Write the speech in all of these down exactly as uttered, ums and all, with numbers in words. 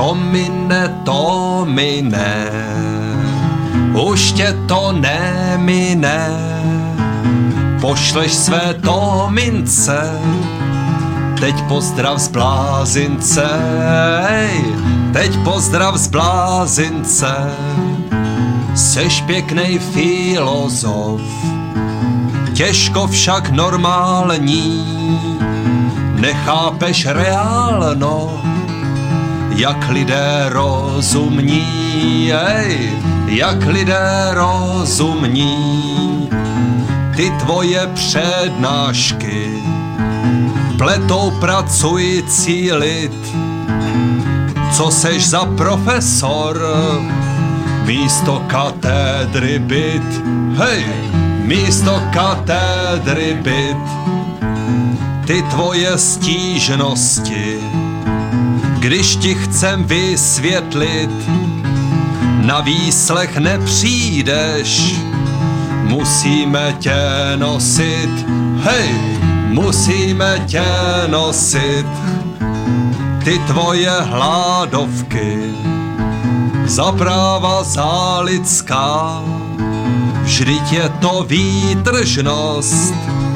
To mine, to mine, už tě to nemine. Pošleš své to mince, teď pozdrav z blázince, hej, teď pozdrav z blázince. Seš pěknej filozof, těžko však normální, nechápeš reálno, jak lidé rozumní, hej, jak lidé rozumní. Ty tvoje přednášky pletou pracující lid. Co seš za profesor? Místo katedry byt, hej, místo katedry byt. Ty tvoje stížnosti, když ti chcem vysvětlit, na výslech nepřijdeš, musíme tě nosit, hej, musíme tě nosit. Ty tvoje hládovky, za práva za lidská, vždyť je to výtržnost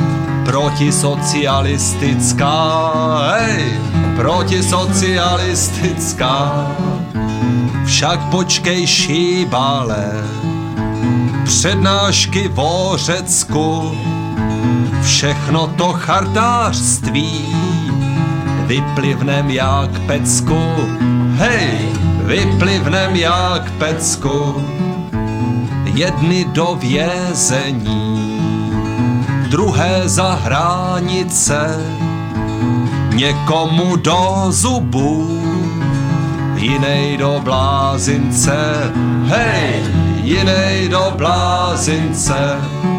protisocialistická, hej, protisocialistická. Však počkej, šíbale, přednášky o Řecku, všechno to chartářství, vyplivnem jak pecku, hej, vyplivnem jak pecku. Jedny do vězení, druhé za hranice, někomu do zubů, jinej do blázince, hej, jinej do blázince.